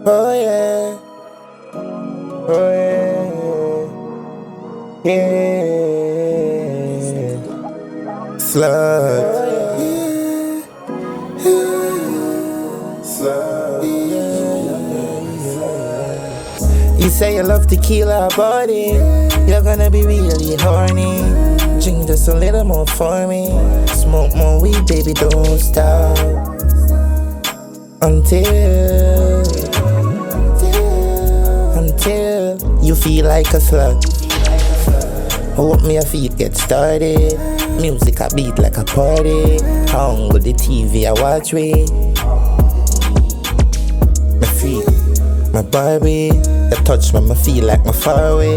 Oh yeah, oh yeah, yeah. Slut, slut. You say you love tequila body, you're gonna be really horny. Drink just a little more for me. Smoke more weed, baby, don't stop until you feel like a slut. Hope me a feet get started. Music a beat like a party. Hung with the TV I watch with. My feet, my Barbie. You touch me, I feel like my far away.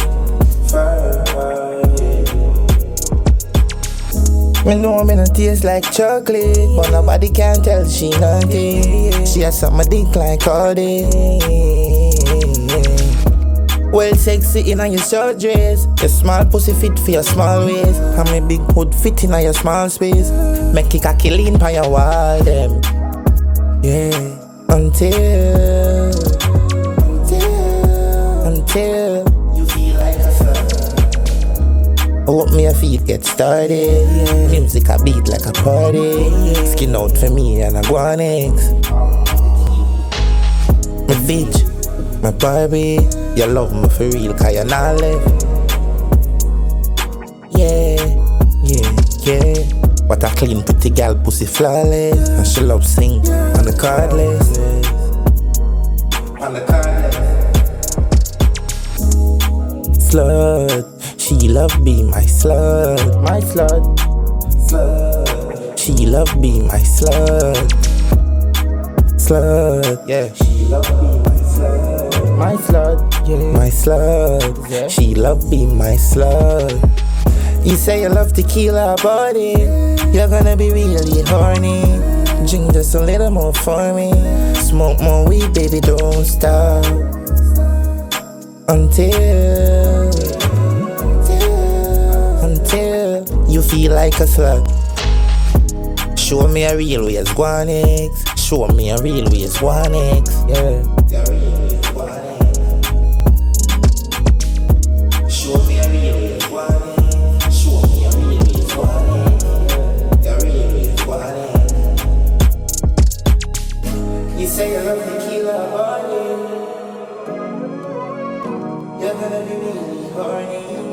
Me know me not taste like chocolate, but nobody can tell she naughty. She has something dick like Cardi. Well sexy in your short dress. Your small pussy fit for your small waist. And my big hood fit in your small space. Make it cocky lean by your wall them. Yeah, until you feel like a slut. Hope me a feet get started. Music a beat like a party. Skin out for me and I go on X. My bitch, my Barbie. You love me for real cause you're not left. Yeah, yeah, yeah. What a clean pretty gal pussy flawless. And she love sing on the cardless. On the cardless. Slut, she love be my slut. My slut, slut. She love be my slut. Slut, yeah. She love be my slut. My slut, yeah. My slut, yeah. She love be my slut. You say you love tequila body, you're gonna be really horny. Drink just a little more for me. Smoke more weed, baby, don't stop until you feel like a slut. Show me a real way as Guanex. Show me a real way as Guanex. Yeah. Show me a real way as Guanex. Show me a real way as Guanex. A real way as Guanex. You say you love tequila body, you're gonna be really horny.